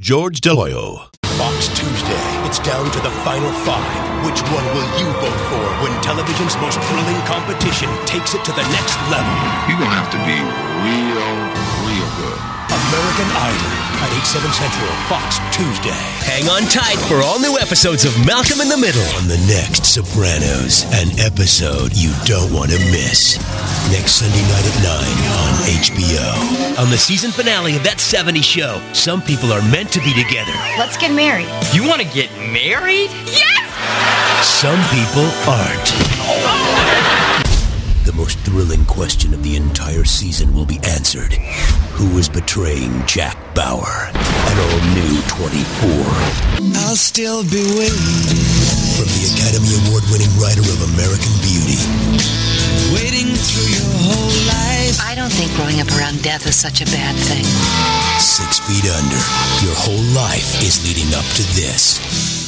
George DeLoyo. Fox Tuesday. It's down to the final five. Which one will you vote for when television's most thrilling competition takes it to the next level? You're going to have to be real good. American Idol at 8/7 Central, Fox Tuesday. Hang on tight for all new episodes of Malcolm in the Middle. On the next Sopranos, an episode you don't want to miss. Next Sunday night at 9 on HBO. On the season finale of That 70s Show, some people are meant to be together. Let's get married. You want to get married? Yes! Some people aren't. The most thrilling question of the entire season will be answered. Who is betraying Jack Bauer? An all-new 24. I'll still be waiting. From the Academy Award-winning writer of American Beauty. Waiting through your whole life. I don't think growing up around death is such a bad thing. 6 Feet Under. Your whole life is leading up to this.